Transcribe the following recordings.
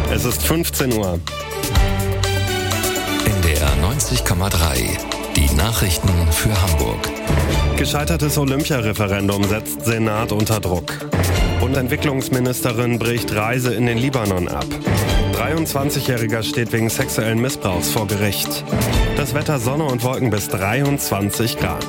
Es ist 15 Uhr. NDR 90,3. Die Nachrichten für Hamburg. Gescheitertes Olympiareferendum setzt Senat unter Druck. Und Entwicklungsministerin bricht Reise in den Libanon ab. 23-Jähriger steht wegen sexuellen Missbrauchs vor Gericht. Das Wetter: Sonne und Wolken bis 23 Grad.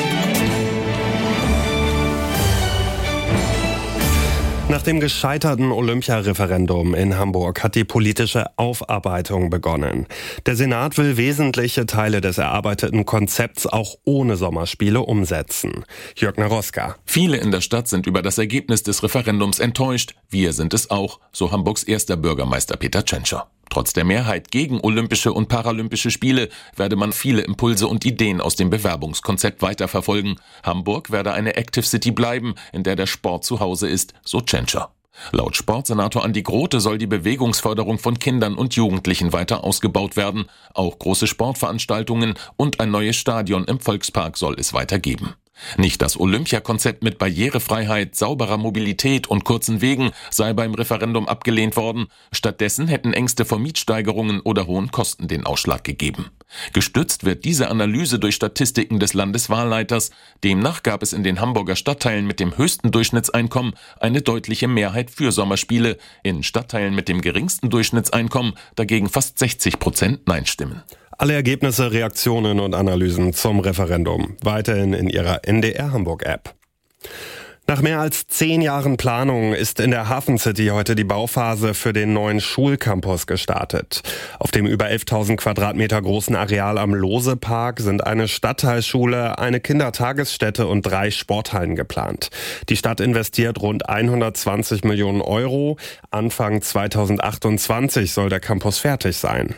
Nach dem gescheiterten Olympiareferendum in Hamburg hat die politische Aufarbeitung begonnen. Der Senat will wesentliche Teile des erarbeiteten Konzepts auch ohne Sommerspiele umsetzen. Jörg Naroska. Viele in der Stadt sind über das Ergebnis des Referendums enttäuscht. Wir sind es auch, so Hamburgs erster Bürgermeister Peter Tschentscher. Trotz der Mehrheit gegen Olympische und Paralympische Spiele werde man viele Impulse und Ideen aus dem Bewerbungskonzept weiterverfolgen. Hamburg werde eine Active City bleiben, in der der Sport zu Hause ist, so Tschentscher. Laut Sportsenator Andi Grote soll die Bewegungsförderung von Kindern und Jugendlichen weiter ausgebaut werden. Auch große Sportveranstaltungen und ein neues Stadion im Volkspark soll es weiter geben. Nicht das Olympiakonzept mit Barrierefreiheit, sauberer Mobilität und kurzen Wegen sei beim Referendum abgelehnt worden. Stattdessen hätten Ängste vor Mietsteigerungen oder hohen Kosten den Ausschlag gegeben. Gestützt wird diese Analyse durch Statistiken des Landeswahlleiters. Demnach gab es in den Hamburger Stadtteilen mit dem höchsten Durchschnittseinkommen eine deutliche Mehrheit für Sommerspiele. In Stadtteilen mit dem geringsten Durchschnittseinkommen dagegen fast 60% Nein-Stimmen. Alle Ergebnisse, Reaktionen und Analysen zum Referendum weiterhin in Ihrer NDR Hamburg App. Nach mehr als 10 Jahren Planung ist in der Hafen City heute die Bauphase für den neuen Schulcampus gestartet. Auf dem über 11.000 Quadratmeter großen Areal am Lose-Park sind eine Stadtteilschule, eine Kindertagesstätte und 3 Sporthallen geplant. Die Stadt investiert rund 120 Millionen Euro. Anfang 2028 soll der Campus fertig sein.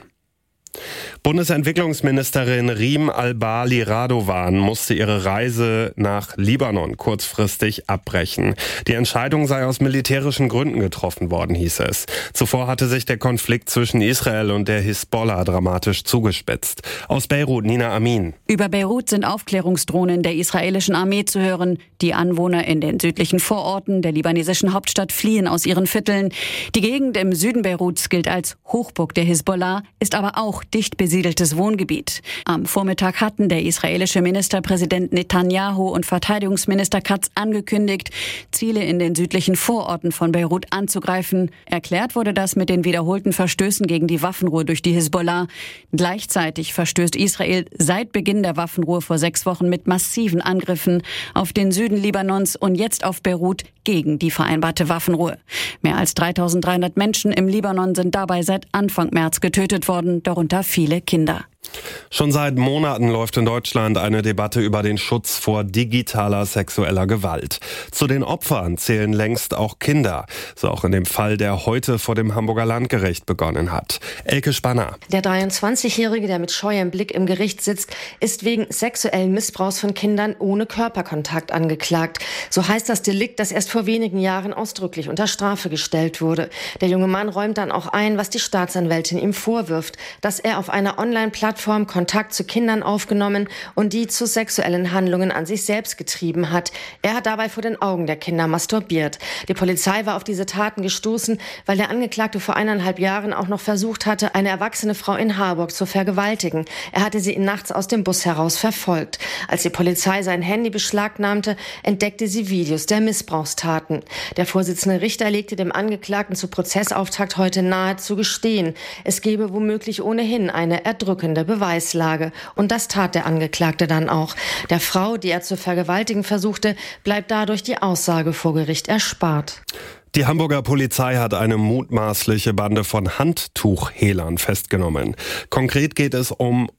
Bundesentwicklungsministerin Riem Albali Radovan musste ihre Reise nach Libanon kurzfristig abbrechen. Die Entscheidung sei aus militärischen Gründen getroffen worden, hieß es. Zuvor hatte sich der Konflikt zwischen Israel und der Hisbollah dramatisch zugespitzt. Aus Beirut, Nina Amin. Über Beirut sind Aufklärungsdrohnen der israelischen Armee zu hören. Die Anwohner in den südlichen Vororten der libanesischen Hauptstadt fliehen aus ihren Vierteln. Die Gegend im Süden Beiruts gilt als Hochburg der Hisbollah, ist aber auch dicht besiedeltes Wohngebiet. Am Vormittag hatten der israelische Ministerpräsident Netanyahu und Verteidigungsminister Katz angekündigt, Ziele in den südlichen Vororten von Beirut anzugreifen. Erklärt wurde das mit den wiederholten Verstößen gegen die Waffenruhe durch die Hisbollah. Gleichzeitig verstößt Israel seit Beginn der Waffenruhe vor 6 Wochen mit massiven Angriffen auf den Süden Libanons und jetzt auf Beirut gegen die vereinbarte Waffenruhe. Mehr als 3.300 Menschen im Libanon sind dabei seit Anfang März getötet worden, darunter viele Kinder. Schon seit Monaten läuft in Deutschland eine Debatte über den Schutz vor digitaler sexueller Gewalt. Zu den Opfern zählen längst auch Kinder, so auch in dem Fall, der heute vor dem Hamburger Landgericht begonnen hat. Elke Spanner. Der 23-Jährige, der mit scheuem Blick im Gericht sitzt, ist wegen sexuellen Missbrauchs von Kindern ohne Körperkontakt angeklagt. So heißt das Delikt, das erst vor wenigen Jahren ausdrücklich unter Strafe gestellt wurde. Der junge Mann räumt dann auch ein, was die Staatsanwältin ihm vorwirft, dass er auf einer Online-Plattform Kontakt zu Kindern aufgenommen und die zu sexuellen Handlungen an sich selbst getrieben hat. Er hat dabei vor den Augen der Kinder masturbiert. Die Polizei war auf diese Taten gestoßen, weil der Angeklagte vor 1,5 Jahren auch noch versucht hatte, eine erwachsene Frau in Harburg zu vergewaltigen. Er hatte sie nachts aus dem Bus heraus verfolgt. Als die Polizei sein Handy beschlagnahmte, entdeckte sie Videos der Missbrauchstaten. Der Vorsitzende Richter legte dem Angeklagten zu Prozessauftakt heute nahe, zu gestehen. Es gebe womöglich ohnehin eine erdrückende Beweislage. Und das tat der Angeklagte dann auch. Der Frau, die er zu vergewaltigen versuchte, bleibt dadurch die Aussage vor Gericht erspart. Die Hamburger Polizei hat eine mutmaßliche Bande von Handtuchhehlern festgenommen. Konkret geht es um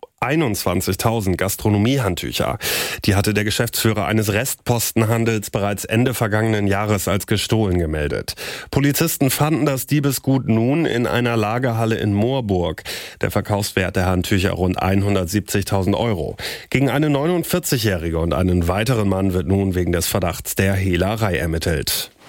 21.000 Gastronomiehandtücher. Die hatte der Geschäftsführer eines Restpostenhandels bereits Ende vergangenen Jahres als gestohlen gemeldet. Polizisten fanden das Diebesgut nun in einer Lagerhalle in Moorburg. Der Verkaufswert der Handtücher rund 170.000 Euro. Gegen eine 49-Jährige und einen weiteren Mann wird nun wegen des Verdachts der Hehlerei ermittelt.